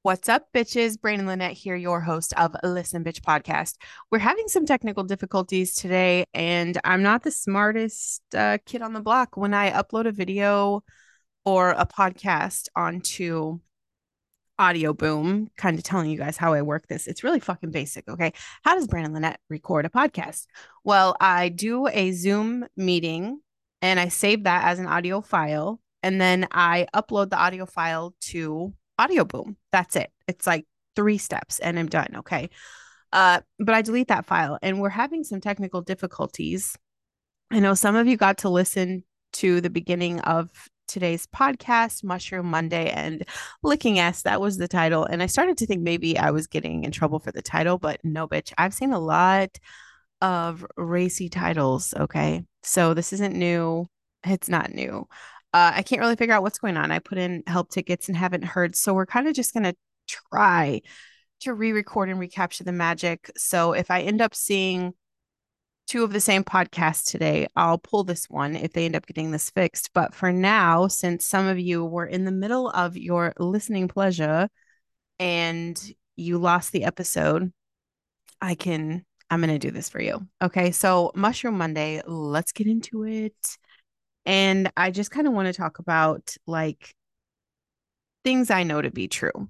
What's up, bitches? Brandon Lynette here, your host of Listen Bitch Podcast. We're having some technical difficulties today, and I'm not the smartest kid on the block. When I upload a video or a podcast onto Audio Boom, kind of telling you guys how I work this, it's really fucking basic, okay? How does Brandon Lynette record a podcast? Well, I do a Zoom meeting and I save that as an audio file, and then I upload the audio file to Audio Boom. That's it. It's like three steps and I'm done, okay? But I delete that file and we're having some technical difficulties. I know some of you got to listen to the beginning of today's podcast, Mushroom Monday and Licking Ass. That was the title. And I started to think maybe I was getting in trouble for the title, but no, bitch. I've seen a lot of racy titles. Okay. So this isn't new. It's not new. I can't really figure out what's going on. I put in help tickets and haven't heard. So we're kind of just going to try to re-record and recapture the magic. So if I end up seeing two of the same podcast today, I'll pull this one if they end up getting this fixed. But for now, since some of you were in the middle of your listening pleasure and you lost the episode, I'm going to do this for you. Okay. So, Mushroom Monday, let's get into it. And I just kind of want to talk about like things I know to be true.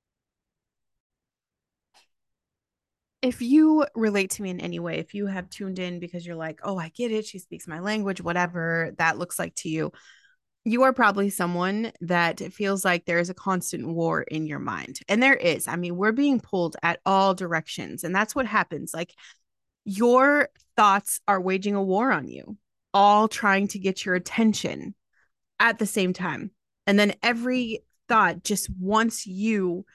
If you relate to me in any way, if you have tuned in because you're like, oh, I get it, she speaks my language, whatever that looks like to you, you are probably someone that feels like there is a constant war in your mind. And there is. I mean, we're being pulled at all directions. And that's what happens. Like, your thoughts are waging a war on you, all trying to get your attention at the same time. And then every thought just wants you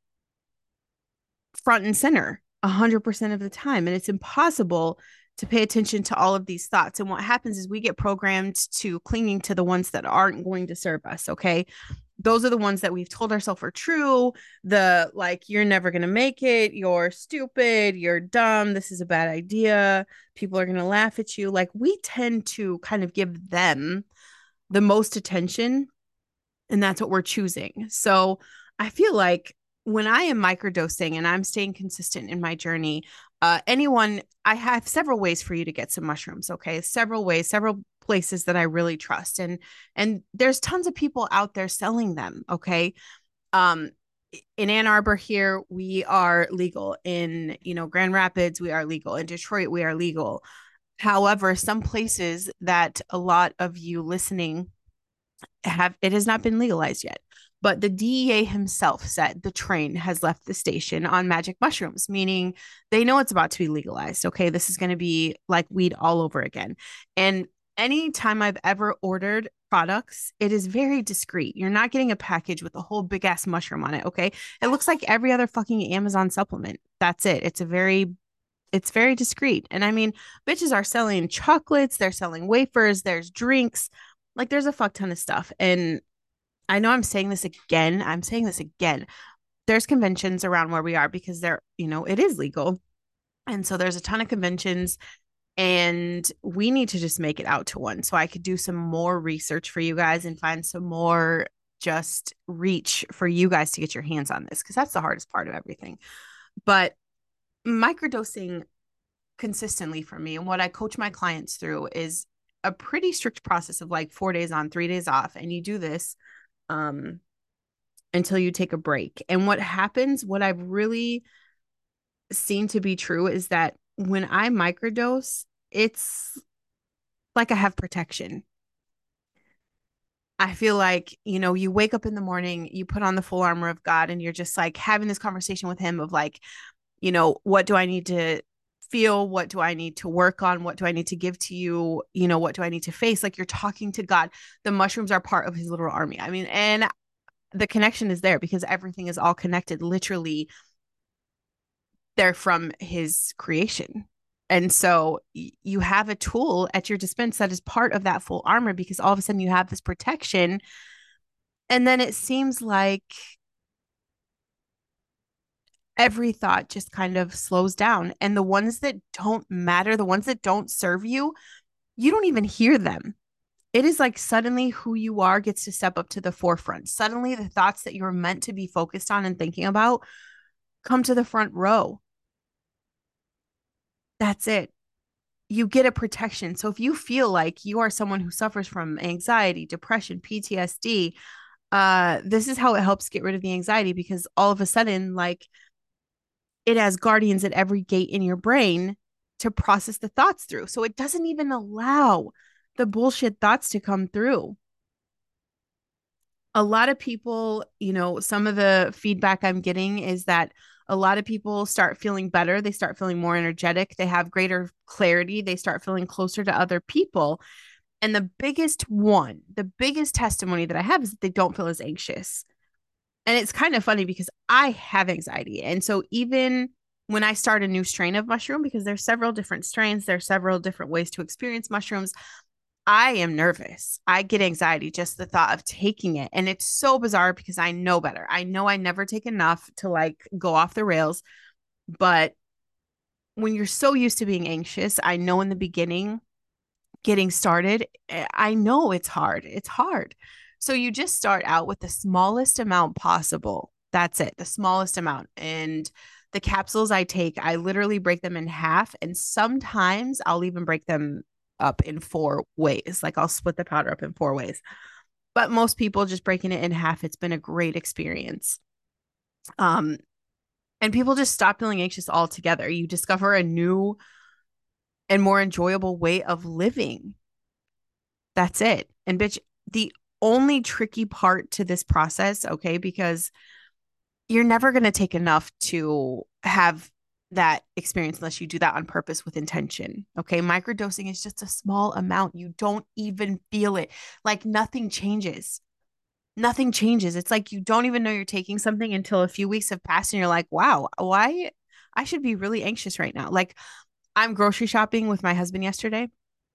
front and center 100% of the time. And it's impossible to pay attention to all of these thoughts. And what happens is we get programmed to clinging to the ones that aren't going to serve us. Okay. Those are the ones that we've told ourselves are true. The like, you're never going to make it. You're stupid. You're dumb. This is a bad idea. People are going to laugh at you. Like, we tend to kind of give them the most attention, and that's what we're choosing. So I feel like when I am microdosing and I'm staying consistent in my journey, I have several ways for you to get some mushrooms. Okay, several ways, several places that I really trust, and there's tons of people out there selling them. Okay, um, in Ann Arbor here, we are legal. In Grand Rapids, we are legal. In Detroit, we are legal. However, some places that a lot of you listening have it has not been legalized yet. But the DEA himself said the train has left the station on magic mushrooms, meaning they know it's about to be legalized. Okay, this is going to be like weed all over again. And anytime I've ever ordered products, it is very discreet. You're not getting a package with a whole big ass mushroom on it. Okay, it looks like every other fucking Amazon supplement. That's it. It's very discreet. And I mean, bitches are selling chocolates, they're selling wafers, there's drinks, like there's a fuck ton of stuff. And I know I'm saying this again. I'm saying this again. There's conventions around where we are because it is legal. And so there's a ton of conventions and we need to just make it out to one. So I could do some more research for you guys and find some more just reach for you guys to get your hands on this because that's the hardest part of everything. But microdosing consistently for me and what I coach my clients through is a pretty strict process of like 4 days on, 3 days off. And you do this um, until you take a break. And what I've really seen to be true is that when I microdose, it's like I have protection. I feel like, you wake up in the morning, you put on the full armor of God, and you're just like having this conversation with Him of like, what do I need to feel? What do I need to work on? What do I need to give to you? What do I need to face? Like, you're talking to God. The mushrooms are part of His little army. I mean, and the connection is there because everything is all connected. Literally, they're from His creation. And so you have a tool at your dispense that is part of that full armor because all of a sudden you have this protection. And then it seems like every thought just kind of slows down. And the ones that don't matter, the ones that don't serve you, you don't even hear them. It is like suddenly who you are gets to step up to the forefront. Suddenly, the thoughts that you're meant to be focused on and thinking about come to the front row. That's it. You get a protection. So if you feel like you are someone who suffers from anxiety, depression, PTSD, this is how it helps get rid of the anxiety, because all of a sudden, like, it has guardians at every gate in your brain to process the thoughts through. So it doesn't even allow the bullshit thoughts to come through. A lot of people, some of the feedback I'm getting is that a lot of people start feeling better. They start feeling more energetic. They have greater clarity. They start feeling closer to other people. And the biggest testimony that I have is that they don't feel as anxious. And it's kind of funny because I have anxiety. And so even when I start a new strain of mushroom, because there's several different strains, there's several different ways to experience mushrooms, I am nervous. I get anxiety just the thought of taking it. And it's so bizarre because I know better. I know I never take enough to like go off the rails. But when you're so used to being anxious, I know in the beginning, getting started, I know it's hard. It's hard. So you just start out with the smallest amount possible. That's it, the smallest amount. And the capsules I take, I literally break them in half. And sometimes I'll even break them up in four ways. Like I'll split the powder up in four ways. But most people just breaking it in half, it's been a great experience. Um, and people just stop feeling anxious altogether. You discover a new and more enjoyable way of living. That's it. And bitch, the only tricky part to this process, okay, because you're never going to take enough to have that experience unless you do that on purpose with intention. Okay. Microdosing is just a small amount. You don't even feel it. Like nothing changes. Nothing changes. It's like you don't even know you're taking something until a few weeks have passed and you're like, wow, why? I should be really anxious right now. Like I'm grocery shopping with my husband yesterday.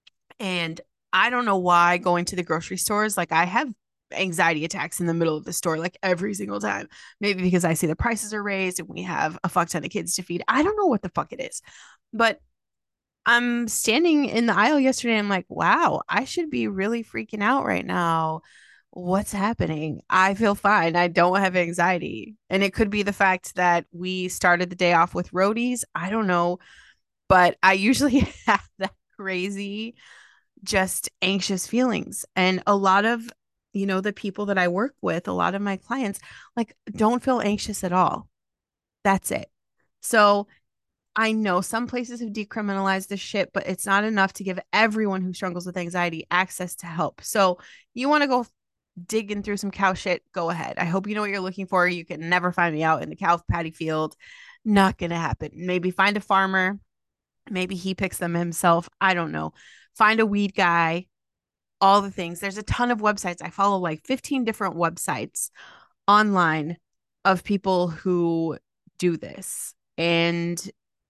And I don't know why going to the grocery stores, like I have anxiety attacks in the middle of the store, like every single time. Maybe because I see the prices are raised and we have a fuck ton of kids to feed. I don't know what the fuck it is. But I'm standing in the aisle yesterday. And I'm like, wow, I should be really freaking out right now. What's happening? I feel fine. I don't have anxiety. And it could be the fact that we started the day off with roadies. I don't know. But I usually have that crazy just anxious feelings. And a lot of, the people that I work with, a lot of my clients, like, don't feel anxious at all. That's it. So I know some places have decriminalized this shit, but it's not enough to give everyone who struggles with anxiety access to help. So you want to go digging through some cow shit, go ahead. I hope you know what you're looking for. You can never find me out in the cow paddy field. Not going to happen. Maybe find a farmer. Maybe he picks them himself. I don't know. Find a weed guy, all the things. There's a ton of websites. I follow like 15 different websites online of people who do this. And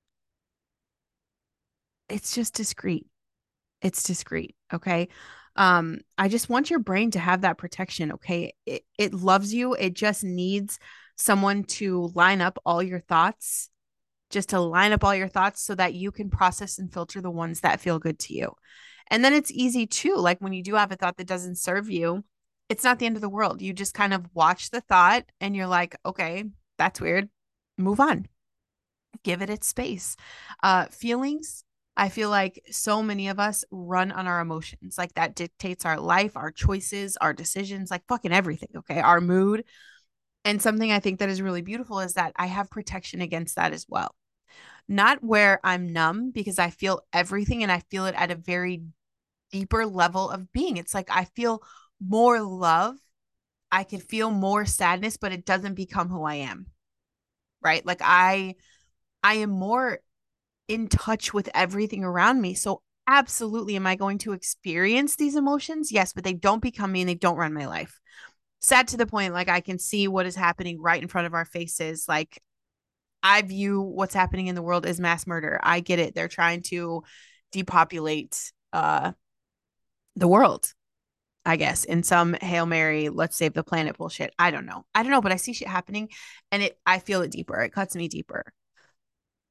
it's just discreet. It's discreet. Okay. I just want your brain to have that protection. Okay. It loves you. It just needs someone to line up all your thoughts, just to line up all your thoughts so that you can process and filter the ones that feel good to you. And then it's easy too. Like when you do have a thought that doesn't serve you, it's not the end of the world. You just kind of watch the thought and you're like, okay, that's weird. Move on. Give it its space. Feelings, I feel like so many of us run on our emotions. Like that dictates our life, our choices, our decisions, like fucking everything. Okay. Our mood. And something I think that is really beautiful is that I have protection against that as well. Not where I'm numb because I feel everything and I feel it at a very deeper level of being. It's like I feel more love. I can feel more sadness, but it doesn't become who I am. Right? Like I am more in touch with everything around me. So absolutely am I going to experience these emotions? Yes, but they don't become me and they don't run my life. Sad to the point like I can see what is happening right in front of our faces. Like I view what's happening in the world as mass murder. I get it. They're trying to depopulate the world, I guess, in some Hail Mary, let's save the planet bullshit. I don't know. I don't know, but I see shit happening and I feel it deeper. It cuts me deeper.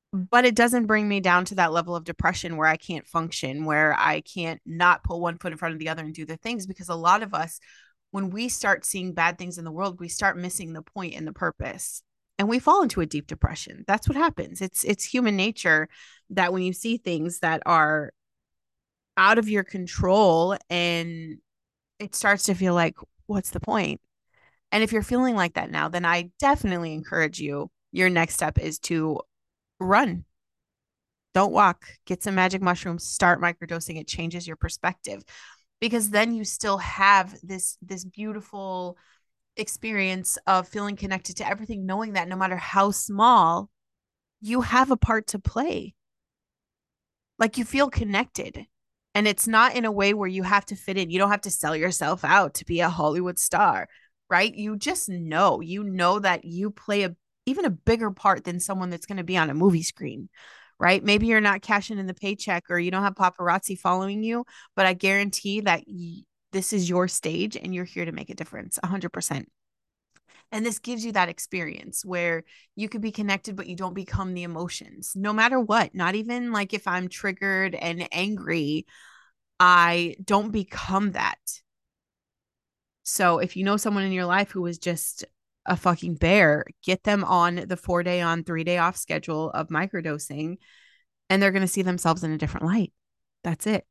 but it doesn't bring me down to that level of depression where I can't function, where I can't not put one foot in front of the other and do the things. Because a lot of us, when we start seeing bad things in the world, we start missing the point and the purpose. And we fall into a deep depression. That's what happens. It's human nature that when you see things that are out of your control and it starts to feel like, what's the point? And if you're feeling like that now, then I definitely encourage you. Your next step is to run. Don't walk. Get some magic mushrooms. Start microdosing. It changes your perspective because then you still have this beautiful experience of feeling connected to everything, knowing that no matter how small, you have a part to play. Like you feel connected. And it's not in a way where you have to fit in. You don't have to sell yourself out to be a Hollywood star, right? You know that you play a even a bigger part than someone that's going to be on a movie screen, right? Maybe you're not cashing in the paycheck or you don't have paparazzi following you, but I guarantee that this is your stage and you're here to make a difference 100%. And this gives you that experience where you could be connected, but you don't become the emotions, no matter what. Not even like if I'm triggered and angry, I don't become that. So if you know someone in your life who is just a fucking bear, get them on the 4 day on, 3 day off schedule of microdosing, and they're going to see themselves in a different light. That's it.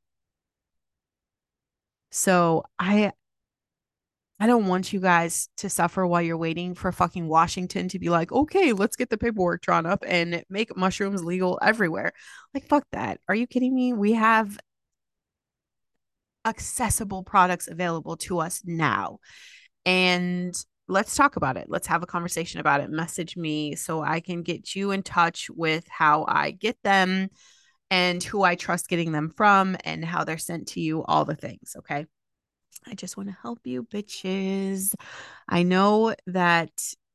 So I don't want you guys to suffer while you're waiting for fucking Washington to be like, okay, let's get the paperwork drawn up and make mushrooms legal everywhere. Like, fuck that. Are you kidding me? We have accessible products available to us now. And let's talk about it. Let's have a conversation about it. Message me so I can get you in touch with how I get them and who I trust getting them from and how they're sent to you, all the things. Okay. I just want to help you, bitches. I know that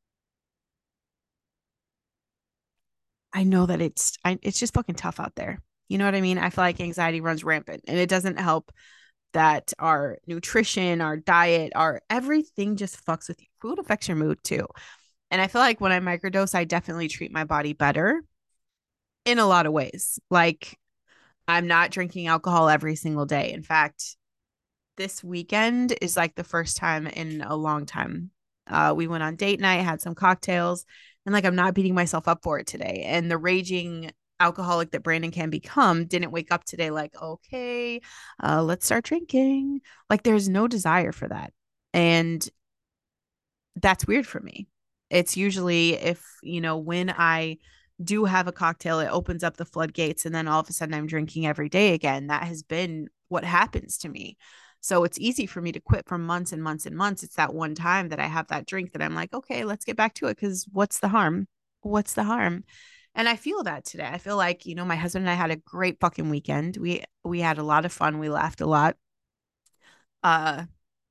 it's just fucking tough out there. You know what I mean? I feel like anxiety runs rampant and it doesn't help that our nutrition, our diet, our everything just fucks with you. Food affects your mood too. And I feel like when I microdose, I definitely treat my body better in a lot of ways. Like I'm not drinking alcohol every single day. In fact, this weekend is like the first time in a long time. We went on date night, had some cocktails, and like I'm not beating myself up for it today. And the raging alcoholic that Brandon can become didn't wake up today like, okay, let's start drinking. Like there's no desire for that. And that's weird for me. It's usually if, when I do have a cocktail, it opens up the floodgates and then all of a sudden I'm drinking every day again. That has been what happens to me. So it's easy for me to quit for months and months and months. It's that one time that I have that drink that I'm like, okay, let's get back to it because what's the harm? What's the harm? And I feel that today. I feel like, my husband and I had a great fucking weekend. We had a lot of fun. We laughed a lot. Uh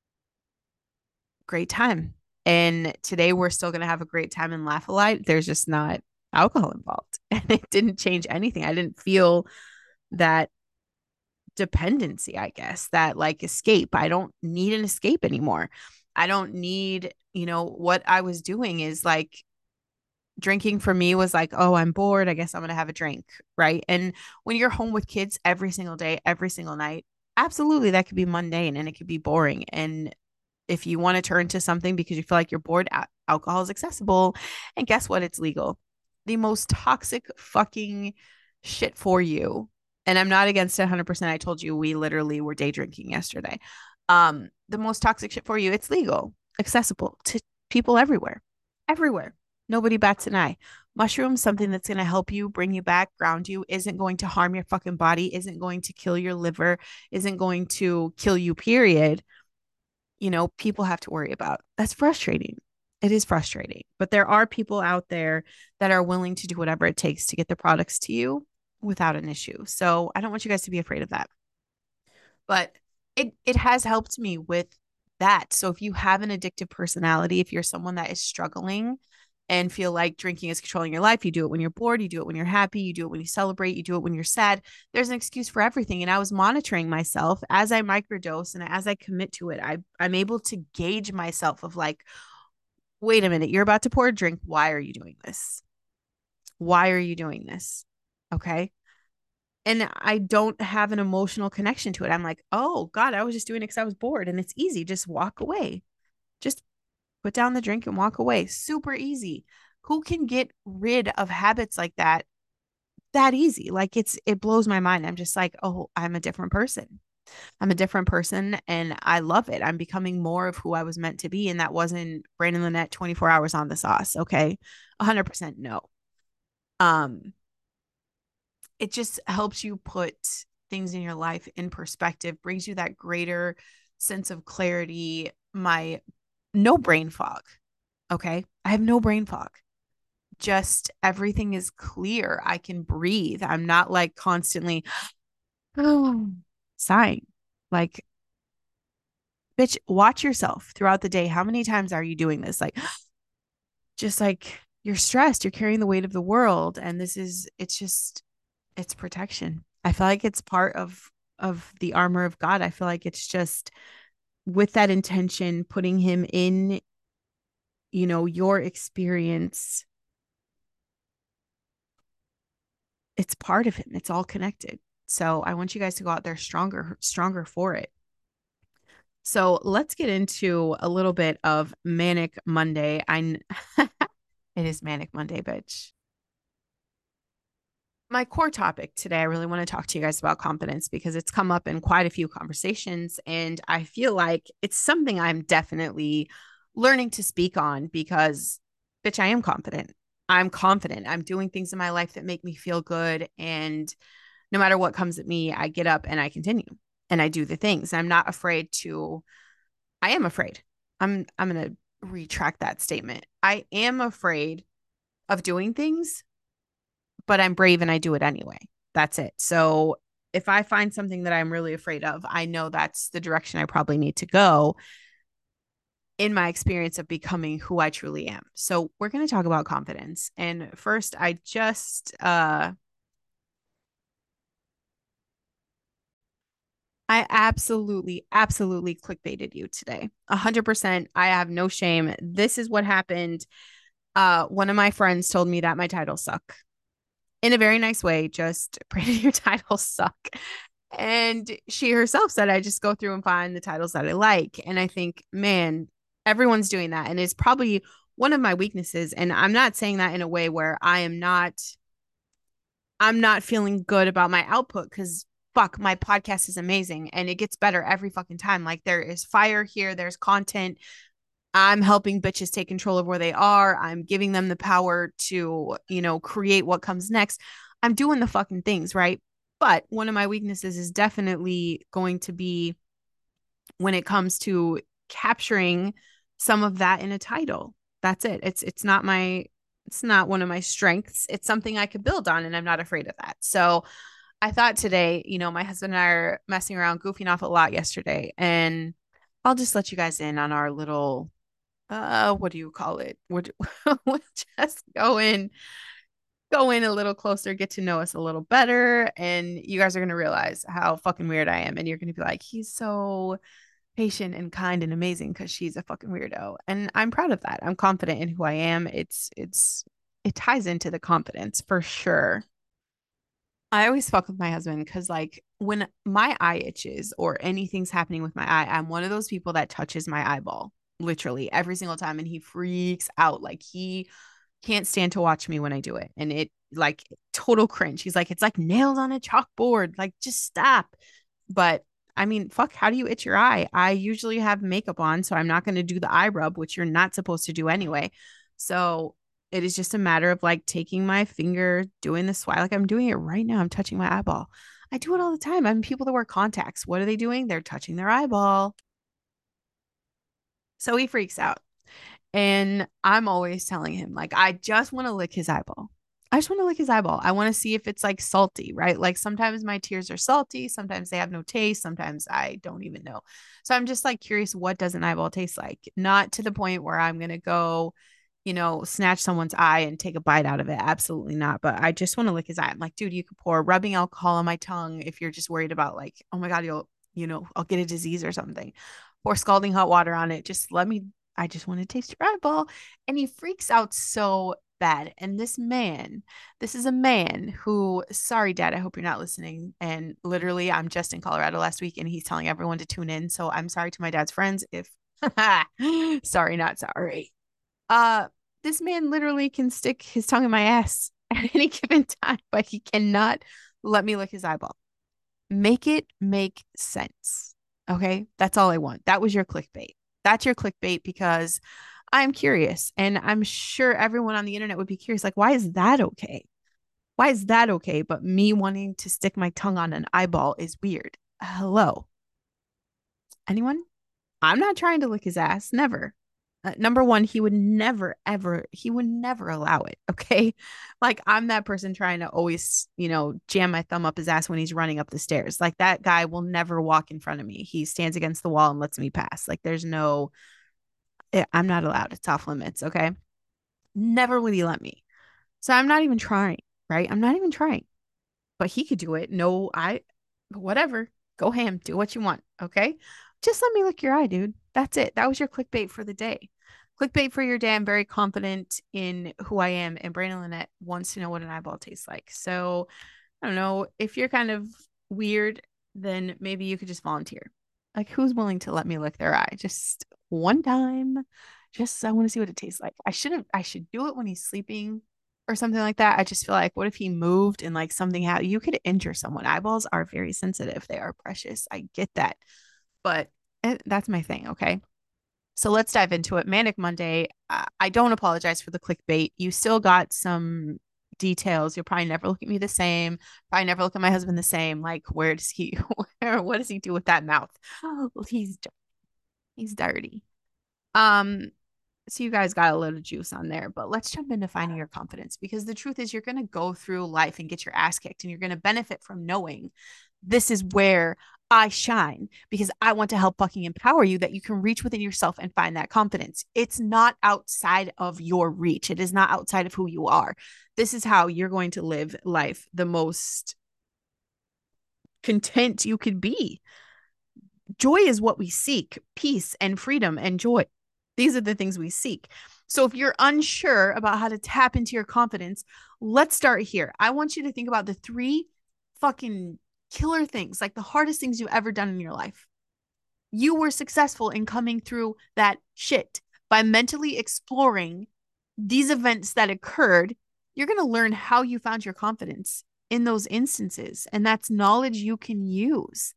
Great time. And today we're still going to have a great time and laugh a lot. There's just not alcohol involved. And it didn't change anything. I didn't feel that dependency, I guess, that like escape. I don't need an escape anymore. I don't need, what I was doing is like drinking for me was like, oh, I'm bored. I guess I'm going to have a drink. Right. And when you're home with kids every single day, every single night, absolutely that could be mundane and it could be boring. And if you want to turn to something because you feel like you're bored, alcohol is accessible. And guess what? It's legal. The most toxic fucking shit for you. And I'm not against it 100%. I told you we literally were day drinking yesterday. The most toxic shit for you, it's legal, accessible to people everywhere. Everywhere. Nobody bats an eye. Mushrooms, something that's going to help you, bring you back, ground you, isn't going to harm your fucking body, isn't going to kill your liver, isn't going to kill you, period. People have to worry about. That's frustrating. It is frustrating. But there are people out there that are willing to do whatever it takes to get the products to you without an issue. So I don't want you guys to be afraid of that. But it has helped me with that. So if you have an addictive personality, if you're someone that is struggling and feel like drinking is controlling your life, you do it when you're bored, you do it when you're happy, you do it when you celebrate, you do it when you're sad. There's an excuse for everything. And I was monitoring myself as I microdose and as I commit to it. I'm able to gauge myself of like, wait a minute, you're about to pour a drink. Why are you doing this? Why are you doing this? Okay. And I don't have an emotional connection to it. I'm like, oh God, I was just doing it because I was bored and it's easy. Just walk away. Just put down the drink and walk away. Super easy. Who can get rid of habits like that easy? Like it blows my mind. I'm just like, oh, I'm a different person. I'm a different person and I love it. I'm becoming more of who I was meant to be. And that wasn't Brandon Lynette 24 hours on the sauce. Okay. 100% no. Um, it just helps you put things in your life in perspective, brings you that greater sense of clarity. My no brain fog. Okay. I have no brain fog. Just everything is clear. I can breathe. I'm not like constantly sighing. Like, bitch, watch yourself throughout the day. How many times are you doing this? Like, just like you're stressed, you're carrying the weight of the world. And it's just, it's protection. I feel like it's part of the armor of God. I feel like it's just with that intention, putting him in, your experience. It's part of him. It's all connected. So I want you guys to go out there stronger for it. So let's get into a little bit of Manic Monday. It is Manic Monday, bitch. My core topic today, I really want to talk to you guys about confidence because it's come up in quite a few conversations. And I feel like it's something I'm definitely learning to speak on because, bitch, I am confident. I'm confident. I'm doing things in my life that make me feel good. And no matter what comes at me, I get up and I continue and I do the things. I'm not afraid to, I am afraid. I'm going to retract that statement. I am afraid of doing things, but I'm brave and I do it anyway. That's it. So if I find something that I'm really afraid of, I know that's the direction I probably need to go in my experience of becoming who I truly am. So we're going to talk about confidence. And first, I absolutely clickbaited you today. 100%. I have no shame. This is what happened. One of my friends told me that my titles suck in a very nice way. Just Brandon, your titles suck. And she herself said, I just go through and find the titles that I like. And I think, man, everyone's doing that. And it's probably one of my weaknesses. And I'm not saying that in a way where I'm not feeling good about my output because fuck, my podcast is amazing and it gets better every fucking time. Like there is fire here, there's content. I'm helping bitches take control of where they are. I'm giving them the power to, create what comes next. I'm doing the fucking things, right? But one of my weaknesses is definitely going to be when it comes to capturing some of that in a title. That's it. It's not one of my strengths. It's something I could build on and I'm not afraid of that. So I thought today, my husband and I are messing around, goofing off a lot yesterday, and I'll just let you guys in on our little what do you call it? We'll just go in a little closer, get to know us a little better, and you guys are gonna realize how fucking weird I am, and you're gonna be like, he's so patient and kind and amazing because she's a fucking weirdo, and I'm proud of that. I'm confident in who I am. It ties into the confidence for sure. I always fuck with my husband because, like, when my eye itches or anything's happening with my eye, I'm one of those people that touches my eyeball literally every single time, and he freaks out. Like, he can't stand to watch me when I do it. And it, like, total cringe. He's like, it's like nails on a chalkboard. Like, just stop. But I mean, fuck, how do you itch your eye? I usually have makeup on, so I'm not going to do the eye rub, which you're not supposed to do anyway. So it is just a matter of like taking my finger, doing the swipe. Like I'm doing it right now. I'm touching my eyeball. I do it all the time. I mean, people that wear contacts, what are they doing? They're touching their eyeball. So he freaks out. And I'm always telling him, like, I just want to lick his eyeball. I just want to lick his eyeball. I want to see if it's like salty, right? Like sometimes my tears are salty, sometimes they have no taste, sometimes I don't even know. So I'm just like curious, what does an eyeball taste like? Not to the point where I'm going to go, snatch someone's eye and take a bite out of it. Absolutely not. But I just want to lick his eye. I'm like, dude, you could pour rubbing alcohol on my tongue if you're just worried about like, oh my God, I'll get a disease or something. Pour scalding hot water on it. Just let me, I just want to taste your eyeball. And he freaks out so bad. And this is a man who, sorry, Dad, I hope you're not listening. And literally, I'm just in Colorado last week and he's telling everyone to tune in. So I'm sorry to my dad's friends if, sorry, not sorry. Uh, this man literally can stick his tongue in my ass at any given time, but he cannot let me lick his eyeball. Make it make sense. Okay. That's all I want. That was your clickbait. That's your clickbait because I'm curious. And I'm sure everyone on the internet would be curious like, why is that okay? Why is that okay? But me wanting to stick my tongue on an eyeball is weird. Hello. Anyone? I'm not trying to lick his ass. Never. Number one, he would never, ever, he would never allow it. Okay. Like I'm that person trying to always, jam my thumb up his ass when he's running up the stairs. Like that guy will never walk in front of me. He stands against the wall and lets me pass. Like there's no, I'm not allowed. It's off limits. Okay. Never would he let me. So I'm not even trying. Right. I'm not even trying, but he could do it. No, whatever. Go ham. Do what you want. Okay. Just let me lick your eye, dude. That's it. That was your clickbait for the day. Clickbait for your day. I'm very confident in who I am, and Brandon Lynette wants to know what an eyeball tastes like. So I don't know. If you're kind of weird, then maybe you could just volunteer. Like, who's willing to let me lick their eye just one time? Just I want to see what it tastes like. I should do it when he's sleeping or something like that. I just feel like, what if he moved and like something happened? You could injure someone. Eyeballs are very sensitive. They are precious. I get that, but that's my thing. Okay. So let's dive into it. Manic Monday. I don't apologize for the clickbait. You still got some details. You'll probably never look at me the same. Probably never look at my husband the same. Like, where does he, what does he do with that mouth? Oh, he's dirty. Um, so you guys got a little juice on there, but let's jump into finding your confidence because the truth is you're going to go through life and get your ass kicked and you're going to benefit from knowing this is where I shine because I want to help fucking empower you that you can reach within yourself and find that confidence. It's not outside of your reach. It is not outside of who you are. This is how you're going to live life the most content you could be. Joy is what we seek, peace and freedom and joy. These are the things we seek. So if you're unsure about how to tap into your confidence, let's start here. I want you to think about the 3 fucking killer things, like the hardest things you've ever done in your life. You were successful in coming through that shit by mentally exploring these events that occurred. You're going to learn how you found your confidence in those instances. And that's knowledge you can use.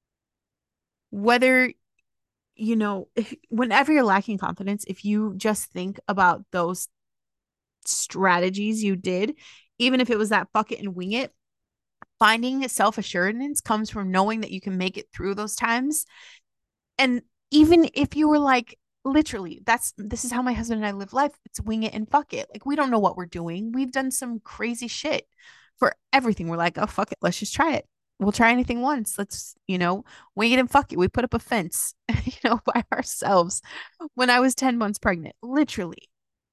Whether whenever you're lacking confidence, if you just think about those strategies you did, even if it was that fuck it and wing it, finding self-assurance comes from knowing that you can make it through those times. And even if you were like, literally, this is how my husband and I live life. It's wing it and fuck it. Like, we don't know what we're doing. We've done some crazy shit for everything. We're like, oh, fuck it. Let's just try it. We'll try anything once. Let's, wing it and fuck it. We put up a fence, by ourselves when I was 10 months pregnant, literally.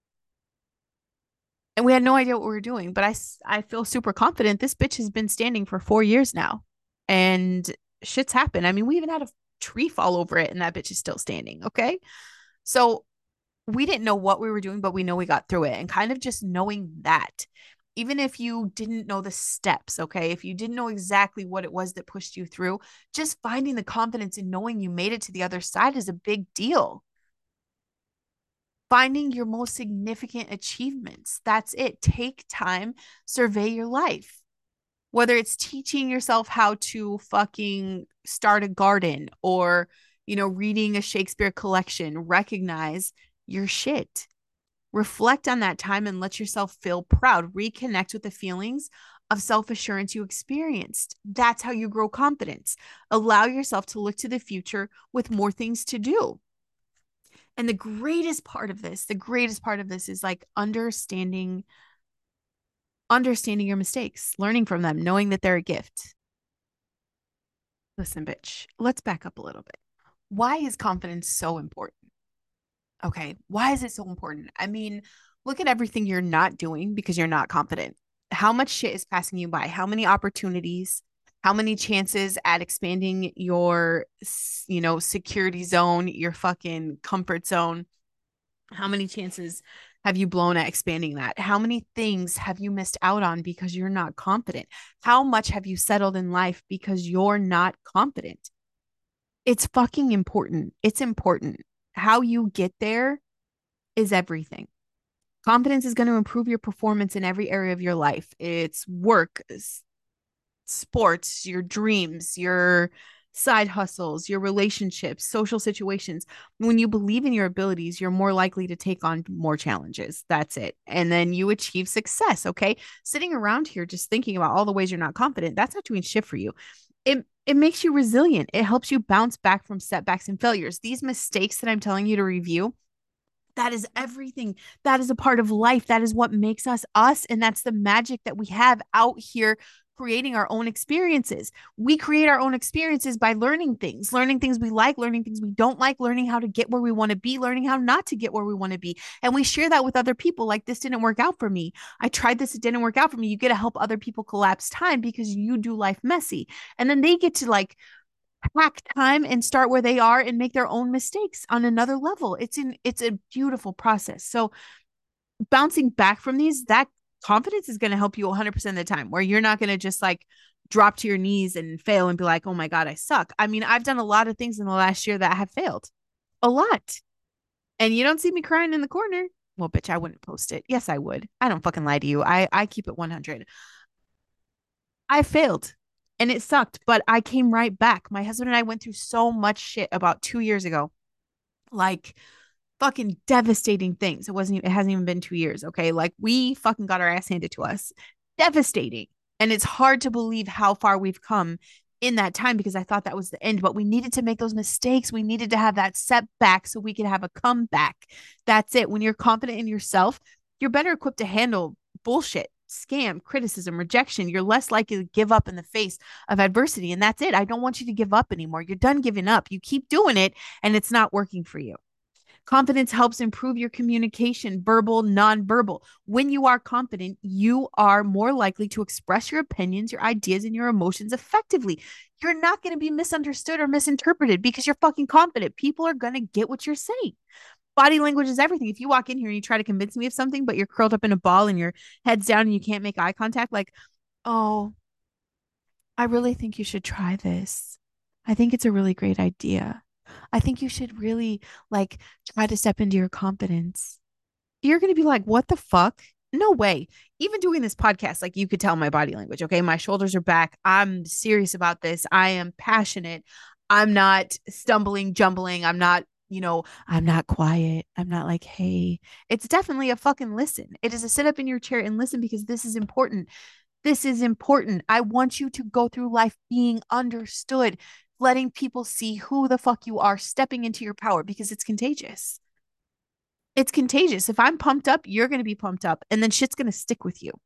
And we had no idea what we were doing, but I feel super confident. This bitch has been standing for 4 years now and shit's happened. I mean, we even had a tree fall over it and that bitch is still standing. Okay. So we didn't know what we were doing, but we know we got through it. And kind of just knowing that, even if you didn't know the steps, okay, if you didn't know exactly what it was that pushed you through, just finding the confidence in knowing you made it to the other side is a big deal. Finding your most significant achievements. That's it. Take time, survey your life. Whether it's teaching yourself how to fucking start a garden or, reading a Shakespeare collection, recognize your shit. Reflect on that time and let yourself feel proud. Reconnect with the feelings of self-assurance you experienced. That's how you grow confidence. Allow yourself to look to the future with more things to do. And the greatest part of this is like understanding your mistakes, learning from them, knowing that they're a gift. Listen, bitch, let's back up a little bit. Why is confidence so important? Okay, why is it so important? I mean, look at everything you're not doing because you're not confident. How much shit is passing you by? How many opportunities? How many chances at expanding your, security zone, your fucking comfort zone? How many chances have you blown at expanding that? How many things have you missed out on because you're not confident? How much have you settled in life because you're not confident? It's fucking important. It's important. How you get there is everything. Confidence is going to improve your performance in every area of your life. It's work, sports, your dreams, your side hustles, your relationships, social situations. When you believe in your abilities, you're more likely to take on more challenges. That's it. And then you achieve success. Okay. Sitting around here just thinking about all the ways you're not confident, that's not doing shit for you. It makes you resilient. It helps you bounce back from setbacks and failures. These mistakes that I'm telling you to review, that is everything. That is a part of life. That is what makes us us. And that's the magic that we have out here creating our own experiences. We create our own experiences by learning things we like, learning things we don't like, learning how to get where we want to be, learning how not to get where we want to be. And we share that with other people. Like, this didn't work out for me. I tried this, it didn't work out for me. You get to help other people collapse time because you do life messy. And then they get to like hack time and start where they are and make their own mistakes on another level. It's a beautiful process. So bouncing back from these, that confidence is going to help you 100% of the time, where you're not going to just like drop to your knees and fail and be like, oh my God, I suck. I mean, I've done a lot of things in the last year that have failed a lot. And you don't see me crying in the corner. Well, bitch, I wouldn't post it. Yes, I would. I don't fucking lie to you. I keep it 100. I failed and it sucked, but I came right back. My husband and I went through so much shit about 2 years ago. Like, fucking devastating things. It hasn't even been 2 years. Okay. Like, we fucking got our ass handed to us. Devastating. And it's hard to believe how far we've come in that time, because I thought that was the end, but we needed to make those mistakes. We needed to have that setback so we could have a comeback. That's it. When you're confident in yourself, you're better equipped to handle bullshit, scam, criticism, rejection. You're less likely to give up in the face of adversity. And that's it. I don't want you to give up anymore. You're done giving up. You keep doing it and it's not working for you. Confidence helps improve your communication, verbal, nonverbal. When you are confident, you are more likely to express your opinions, your ideas, and your emotions effectively. You're not going to be misunderstood or misinterpreted because you're fucking confident. People are going to get what you're saying. Body language is everything. If you walk in here and you try to convince me of something, but you're curled up in a ball and your head's down and you can't make eye contact, like, oh, I really think you should try this. I think it's a really great idea. I think you should really like try to step into your confidence. You're going to be like, what the fuck? No way. Even doing this podcast, like, you could tell my body language. Okay. My shoulders are back. I'm serious about this. I am passionate. I'm not stumbling, jumbling. I'm not quiet. I'm not like, hey, it's definitely a fucking listen. It is a sit up in your chair and listen, because this is important. This is important. I want you to go through life being understood, letting people see who the fuck you are, stepping into your power, because it's contagious. It's contagious. If I'm pumped up, you're going to be pumped up, and then shit's going to stick with you.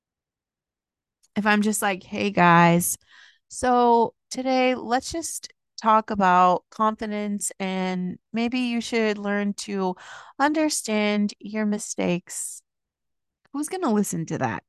If I'm just like, hey guys, so today let's just talk about confidence, and maybe you should learn to understand your mistakes. Who's going to listen to that?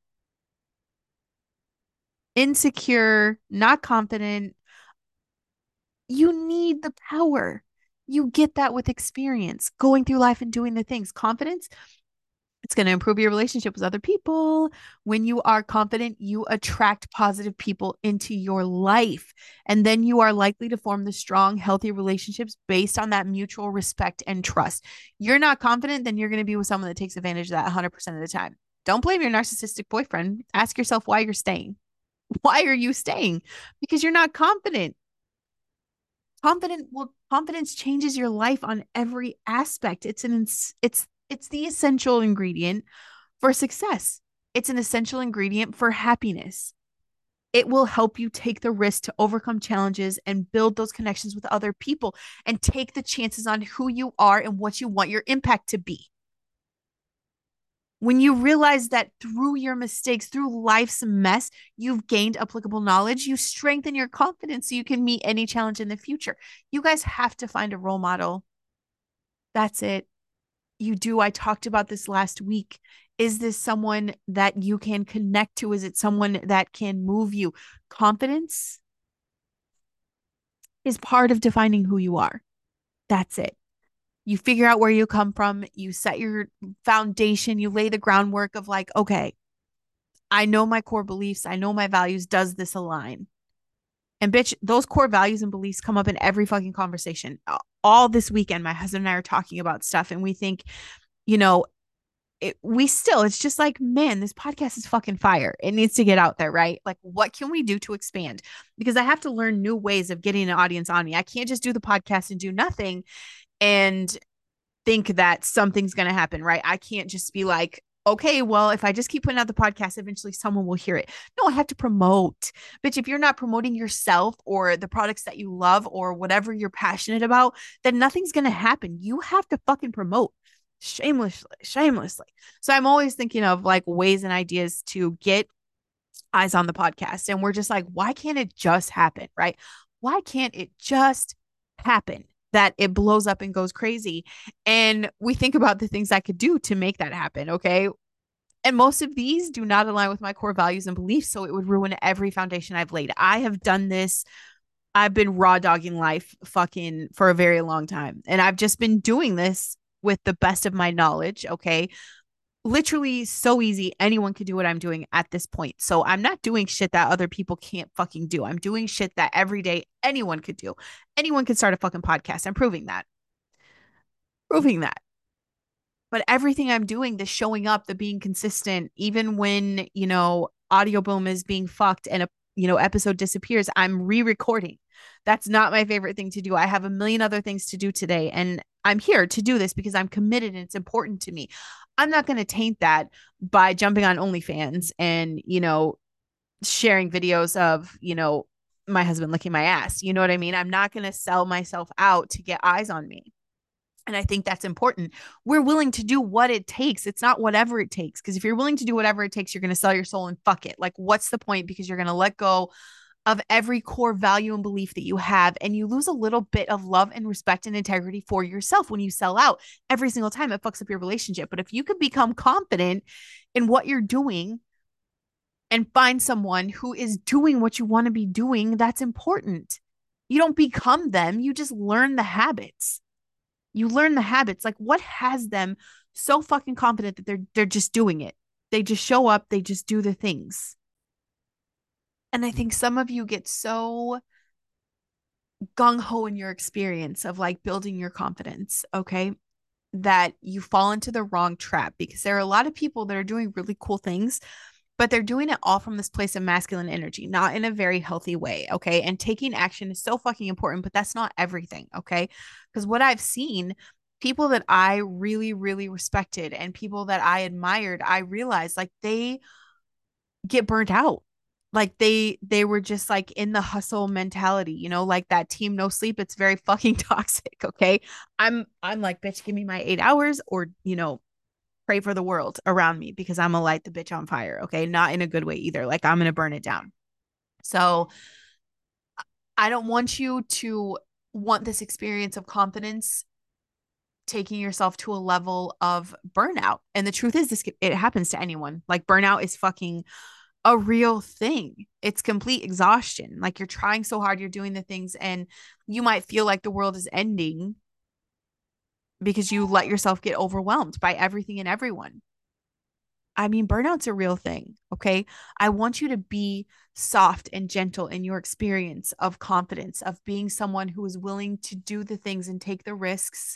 Insecure, not confident. You need the power. You get that with experience, going through life and doing the things. Confidence, it's going to improve your relationship with other people. When you are confident, you attract positive people into your life. And then you are likely to form the strong, healthy relationships based on that mutual respect and trust. You're not confident, then you're going to be with someone that takes advantage of that 100% of the time. Don't blame your narcissistic boyfriend. Ask yourself why you're staying. Why are you staying? Because you're not confident. Confidence changes your life on every aspect. It's the essential ingredient for success. It's an essential ingredient for happiness. It will help you take the risk to overcome challenges and build those connections with other people and take the chances on who you are and what you want your impact to be. When you realize that through your mistakes, through life's mess, you've gained applicable knowledge, you strengthen your confidence so you can meet any challenge in the future. You guys have to find a role model. That's it. You do. I talked about this last week. Is this someone that you can connect to? Is it someone that can move you? Confidence is part of defining who you are. That's it. You figure out where you come from, you set your foundation, you lay the groundwork of like, okay, I know my core beliefs, I know my values. Does this align? And bitch, those core values and beliefs come up in every fucking conversation. All this weekend, my husband and I are talking about stuff, and we think, you know, it's just like, man, this podcast is fucking fire. It needs to get out there, right? Like, what can we do to expand? Because I have to learn new ways of getting an audience on me. I can't just do the podcast and do nothing and think that something's going to happen, right? I can't just be like, okay, well, if I just keep putting out the podcast, eventually someone will hear it. No, I have to promote. Bitch, if you're not promoting yourself or the products that you love or whatever you're passionate about, then nothing's going to happen. You have to fucking promote shamelessly. So I'm always thinking of like ways and ideas to get eyes on the podcast. And we're just like, why can't it just happen? Right? Why can't it just happen that it blows up and goes crazy? And we think about the things I could do to make that happen. Okay. And most of these do not align with my core values and beliefs. So it would ruin every foundation I've laid. I have done this. I've been raw dogging life fucking for a very long time. And I've just been doing this with the best of my knowledge. Okay. Literally so easy. Anyone could do what I'm doing at this point. So I'm not doing shit that other people can't fucking do. I'm doing shit that every day anyone could do. Anyone could start a fucking podcast. I'm proving that. Proving that. But everything I'm doing, the showing up, the being consistent, even when, Audio Boom is being fucked and a episode disappears, I'm re-recording. That's not my favorite thing to do. I have a million other things to do today, and I'm here to do this because I'm committed and it's important to me. I'm not going to taint that by jumping on OnlyFans and, sharing videos of, my husband licking my ass. You know what I mean? I'm not going to sell myself out to get eyes on me. And I think that's important. We're willing to do what it takes. It's not whatever it takes. Because if you're willing to do whatever it takes, you're going to sell your soul and fuck it. Like, what's the point? Because you're going to let go of every core value and belief that you have. And you lose a little bit of love and respect and integrity for yourself when you sell out every single time. It fucks up your relationship. But if you could become confident in what you're doing and find someone who is doing what you want to be doing, that's important. You don't become them, you just learn the habits. You learn the habits. Like, what has them so fucking confident that they're just doing it? They just show up, they just do the things. And I think some of you get so gung-ho in your experience of like building your confidence, okay, that you fall into the wrong trap, because there are a lot of people that are doing really cool things, but they're doing it all from this place of masculine energy, not in a very healthy way. Okay. And taking action is so fucking important, but that's not everything. Okay. Because what I've seen, people that I really, really respected and people that I admired, I realized like they get burnt out. Like they were just like in the hustle mentality, like that team no sleep. It's very fucking toxic. Okay. I'm like, bitch, give me my 8 hours, or, pray for the world around me, because I'm gonna light the bitch on fire. Okay. Not in a good way either. Like, I'm gonna burn it down. So I don't want you to want this experience of confidence taking yourself to a level of burnout. And the truth is, this it happens to anyone. Like, burnout is fucking a real thing. It's complete exhaustion. Like, you're trying so hard, you're doing the things, and you might feel like the world is ending because you let yourself get overwhelmed by everything and everyone. I mean, burnout's a real thing. Okay. I want you to be soft and gentle in your experience of confidence, of being someone who is willing to do the things and take the risks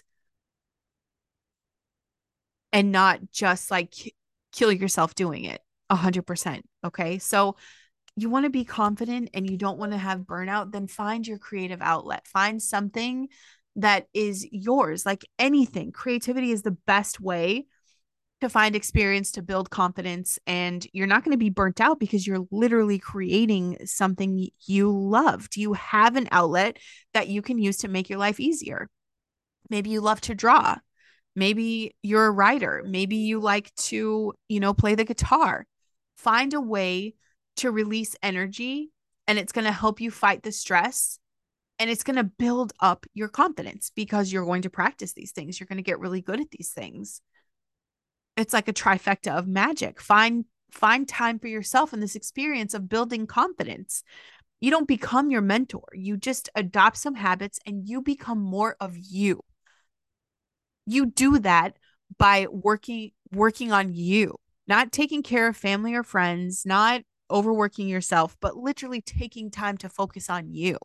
and not just like kill yourself doing it 100%. Okay. So you want to be confident and you don't want to have burnout, then find your creative outlet. Find something that is yours, like anything. Creativity is the best way to find experience, to build confidence, and you're not going to be burnt out because you're literally creating something you love. Do you have an outlet that you can use to make your life easier? Maybe you love to draw. Maybe you're a writer. Maybe you like to, play the guitar. Find a way to release energy, and it's going to help you fight the stress, and it's going to build up your confidence because you're going to practice these things. You're going to get really good at these things. It's like a trifecta of magic. Find time for yourself in this experience of building confidence. You don't become your mentor. You just adopt some habits and you become more of you. You do that by working on you, not taking care of family or friends, not overworking yourself, but literally taking time to focus on you.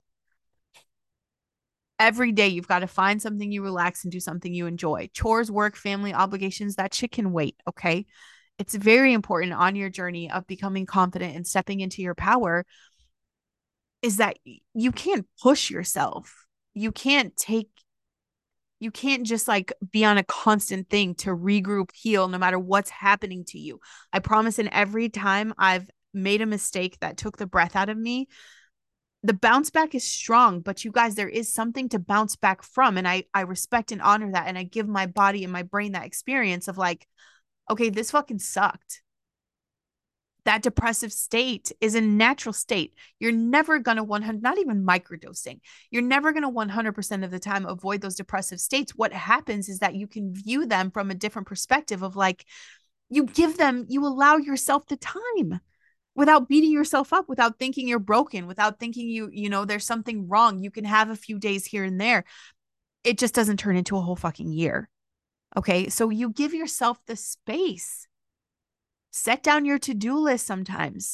Every day you've got to find something you relax and do something you enjoy. Chores, work, family obligations, that shit can wait, okay? It's very important on your journey of becoming confident and stepping into your power is that you can't push yourself. You can't take you can't just like be on a constant thing to regroup, heal no matter what's happening to you. I promise in every time I've made a mistake that took the breath out of me, the bounce back is strong, but you guys, there is something to bounce back from. And I respect and honor that. And I give my body and my brain that experience of like, okay, this fucking sucked. That depressive state is a natural state. You're never going to 100, not even microdosing. You're never going to 100% of the time avoid those depressive states. What happens is that you can view them from a different perspective of like, you allow yourself the time without beating yourself up, without thinking you're broken, without thinking there's something wrong. You can have a few days here and there. It just doesn't turn into a whole fucking year. Okay. So you give yourself the space. Set down your to-do list sometimes.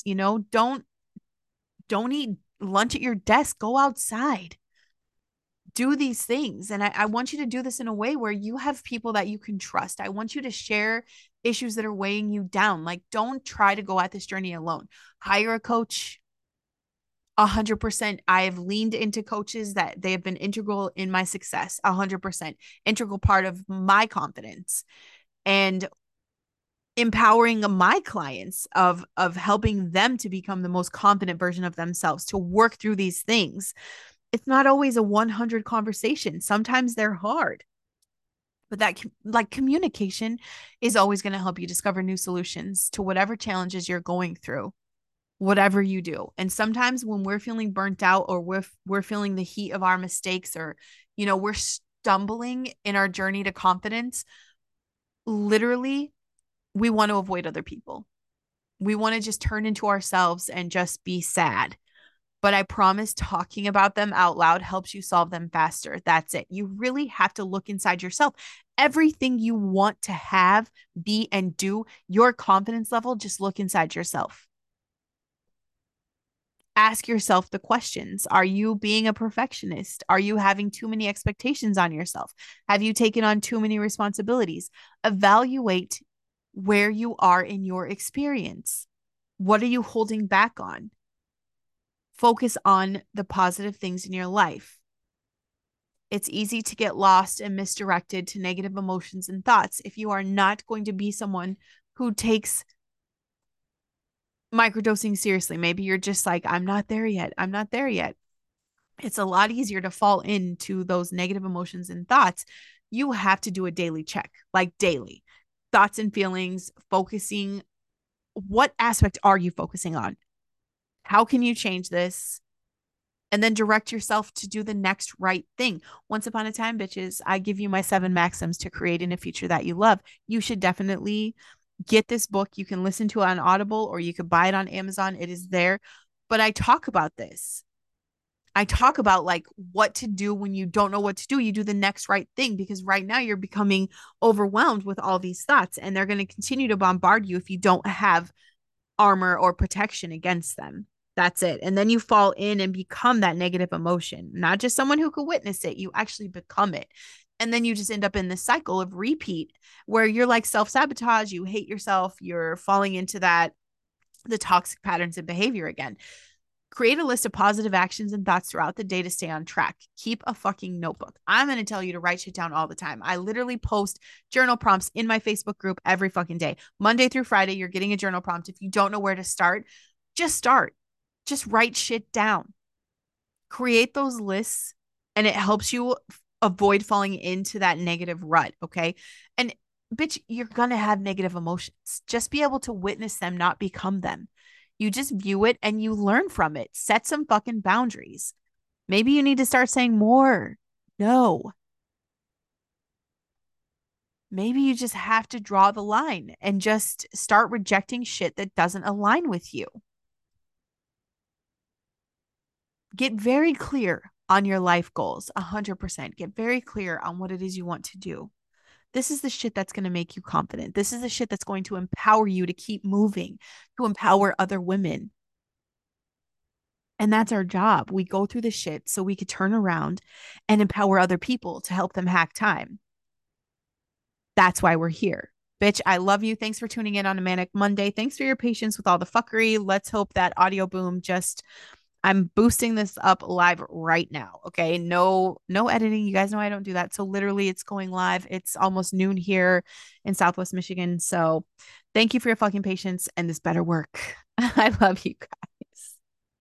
Don't eat lunch at your desk. Go outside. Do these things. And I want you to do this in a way where you have people that you can trust. I want you to share issues that are weighing you down. Like, don't try to go at this journey alone. Hire a coach. 100%. I have leaned into coaches that they have been integral in my success. 100% integral part of my confidence and empowering my clients of helping them to become the most confident version of themselves, to work through these things. It's not always a 100 conversation. Sometimes they're hard. But that like communication is always going to help you discover new solutions to whatever challenges you're going through, whatever you do. And sometimes when we're feeling burnt out or we're feeling the heat of our mistakes or we're stumbling in our journey to confidence, literally we want to avoid other people. We want to just turn into ourselves and just be sad. But I promise talking about them out loud helps you solve them faster. That's it. You really have to look inside yourself. Everything you want to have, be, and do, your confidence level, just look inside yourself. Ask yourself the questions. Are you being a perfectionist? Are you having too many expectations on yourself? Have you taken on too many responsibilities? Evaluate where you are in your experience. What are you holding back on? Focus on the positive things in your life. It's easy to get lost and misdirected to negative emotions and thoughts if you are not going to be someone who takes microdosing seriously. Maybe you're just like, I'm not there yet. I'm not there yet. It's a lot easier to fall into those negative emotions and thoughts. You have to do a daily check, like daily thoughts and feelings, focusing. What aspect are you focusing on? How can you change this? And then direct yourself to do the next right thing. Once upon a time, bitches, I give you my 7 maxims to creating a future that you love. You should definitely get this book. You can listen to it on Audible or you could buy it on Amazon. It is there. But I talk about this. I talk about like what to do when you don't know what to do. You do the next right thing because right now you're becoming overwhelmed with all these thoughts and they're going to continue to bombard you if you don't have armor or protection against them. That's it. And then you fall in and become that negative emotion, not just someone who could witness it, you actually become it. And then you just end up in this cycle of repeat where you're like self sabotage, you hate yourself, you're falling into the toxic patterns of behavior again. Create a list of positive actions and thoughts throughout the day to stay on track. Keep a fucking notebook. I'm going to tell you to write shit down all the time. I literally post journal prompts in my Facebook group every fucking day. Monday through Friday, you're getting a journal prompt. If you don't know where to start, just start. Just write shit down. Create those lists and it helps you avoid falling into that negative rut. Okay. And bitch, you're going to have negative emotions. Just be able to witness them, not become them. You just view it and you learn from it. Set some fucking boundaries. Maybe you need to start saying more. No. Maybe you just have to draw the line and just start rejecting shit that doesn't align with you. Get very clear on your life goals. 100%. Get very clear on what it is you want to do. This is the shit that's going to make you confident. This is the shit that's going to empower you to keep moving, to empower other women. And that's our job. We go through the shit so we could turn around and empower other people to help them hack time. That's why we're here. Bitch, I love you. Thanks for tuning in on a Manic Monday. Thanks for your patience with all the fuckery. Let's hope that Audio Boom just I'm boosting this up live right now. Okay. No editing. You guys know I don't do that. So literally it's going live. It's almost noon here in Southwest Michigan. So thank you for your fucking patience and this better work. I love you guys.